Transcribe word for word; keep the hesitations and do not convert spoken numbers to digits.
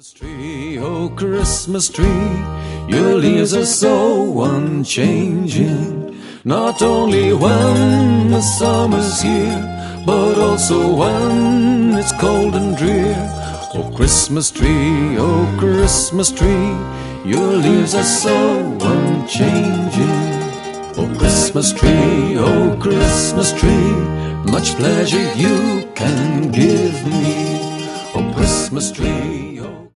Christmas tree, oh Christmas tree, your leaves are so unchanging. Not only when the summer's here, but also when it's cold and drear. Oh Christmas tree, oh Christmas tree, your leaves are so unchanging. Oh Christmas tree, oh Christmas tree, much pleasure you can give me. Oh Christmas tree, oh